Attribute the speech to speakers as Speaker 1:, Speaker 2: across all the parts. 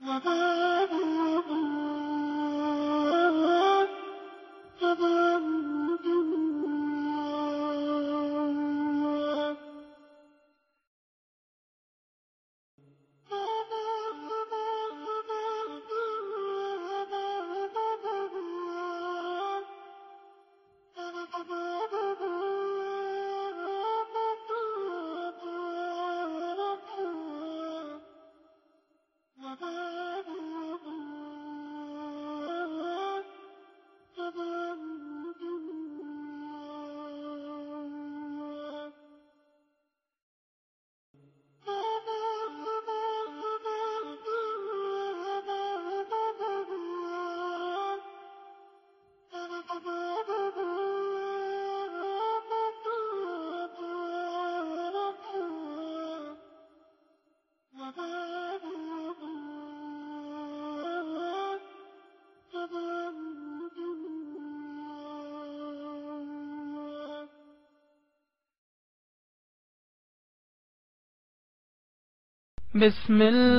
Speaker 1: بسم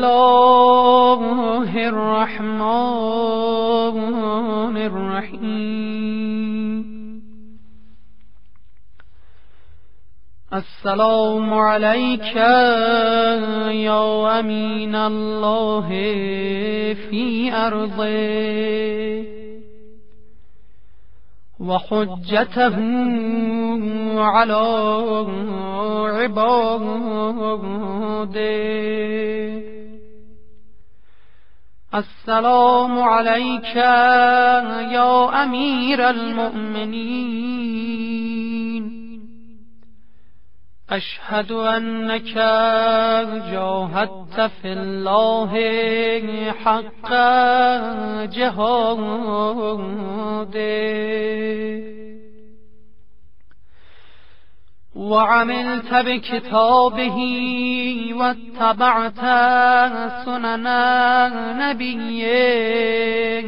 Speaker 1: الله الرحمن الرحیم. السلام علیک یا امین الله فی ارضه و حجته علی عباده. السلام علیک یا امیر المؤمنین. اشهد انک جاهدت فی الله حق جهاده وعملت بكتابه واتبعت سنن نبيه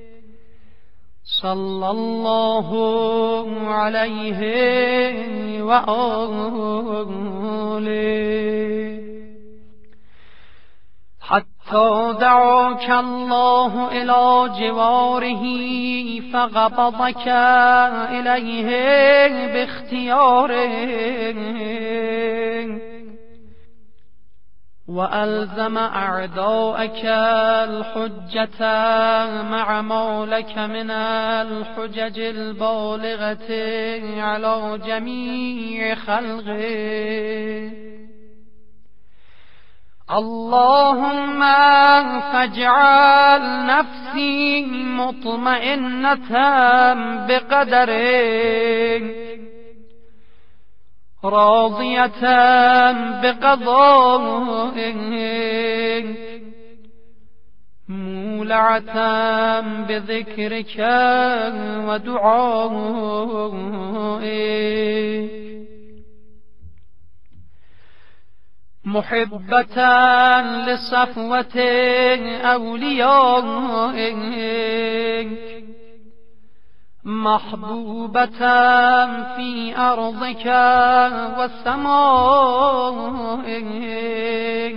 Speaker 1: صلى الله عليه وآله حتى دعاك الله إلى جواره فقبضك إليه باختياره وألزم أعداءك الحجة مع ما لك من الحجج البالغة على جميع خلقه. اللهم فاجعل نفسي مطمئنة بقدرك راضية بقضائك مولعة بذكرك ودعائك محبة لصفوة أوليائك محبوبة في أرضك وسمائك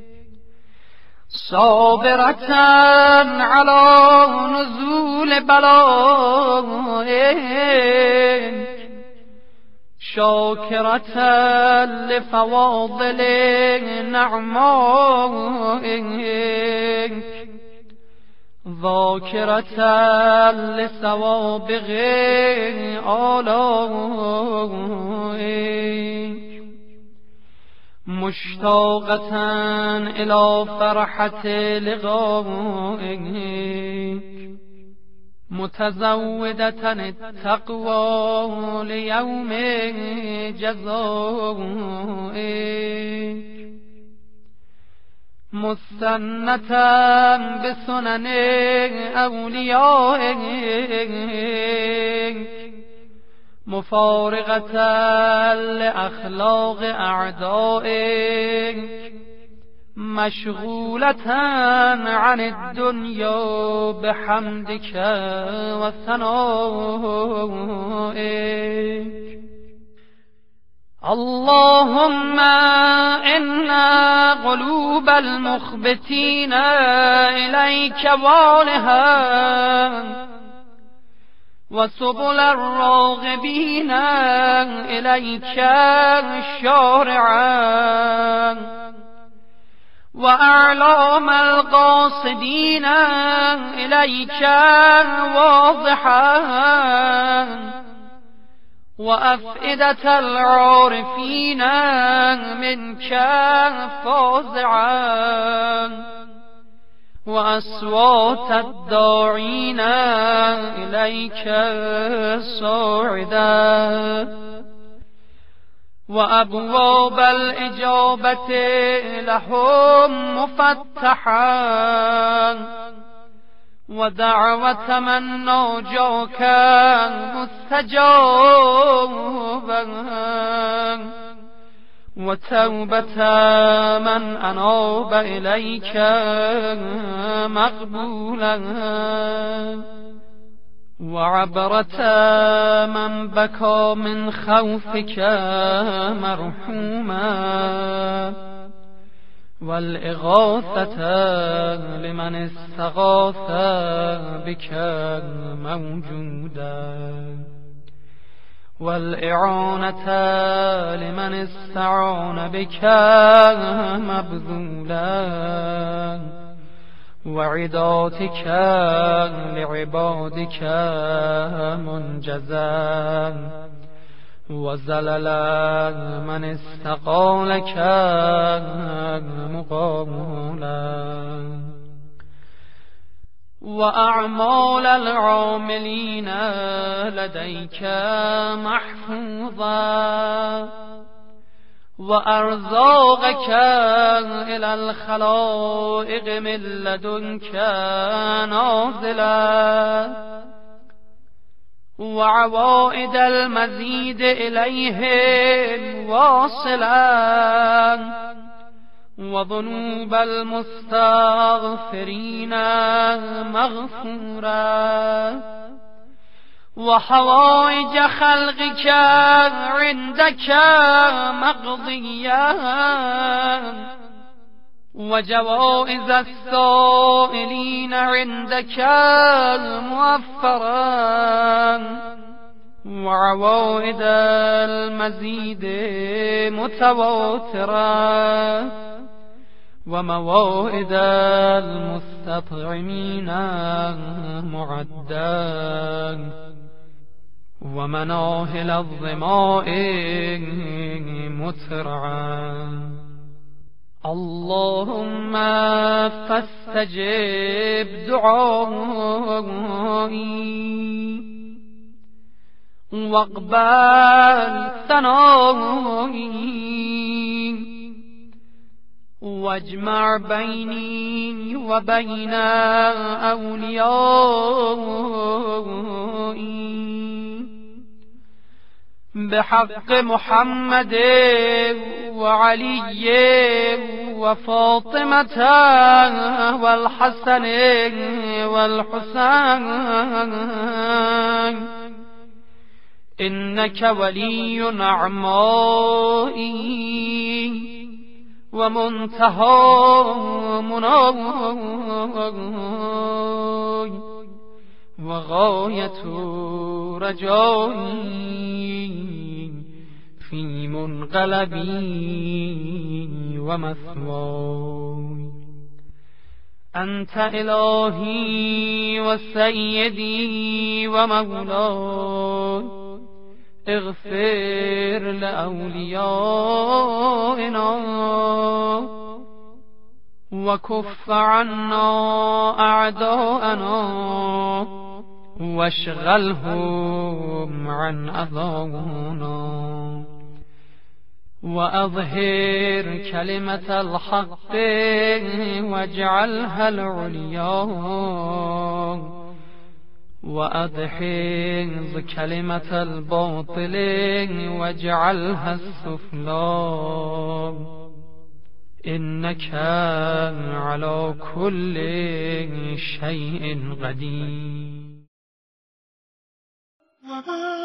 Speaker 1: صابرة على نزول بلائك شاكرة لفواضل نعمائك ذاكرة لسوابغ آلائك مشتاقة إلى فرحة لقائك متزودة التقوى ليوم جزائك مستنة بسنن أوليائك مفارقة لأخلاق أعدائك مشغولة عن الدنيا بحمدك وثنائك. اللهم إن قلوب المخبتين إليك والها وسبل الراغبين إليك شارعا وأعلام القاصدين إليك واضحا وأفئدة العارفين منك فازعا وأصوات الداعين إليك صاعدا وأبواب الإجابة لهم مفتحا ودعوة من ناجاك مستجابا وتوبة من أناب إليك مقبولا وعبرة من بكى من خوفك مرحوما والإغاثة لمن استغاث بك موجودا والإعانة لمن استعان بك مبذولا وعداتك لعبادك منجزا وزللا من استقالك مقامولا وأعمال العاملين لديك محفوظا وأرزاقك إلى الخلائق من لدنك نازلا وعوائد المزيد إليهم واصلا وذنوب المستغفرين مغفورا وحوائج خلقك عندك مقضيا وجوائز السائلين عندك موفرا وعوائد المزيد متواترا وموائد المستطعمين معدا ومناهل الظماء مترعا اللهم فاستجب دعائي واقبل ثنائي واجمع بيني وبين أوليائي بحق محمد وعلي وفاطمة والحسن والحسين إنك ولي نعمائي ومنتهى مناي وغاية رجائي في منقلبي ومثواي أنت إلهي وسيدي ومولاي اغفر لأوليائنا وكف عنا أعداءنا واشغلهم عن أذانا وأظهر كلمة الحق واجعلها العليا وأدحض كلمة الباطل واجعلها السفلى إنك على كل شيء قدير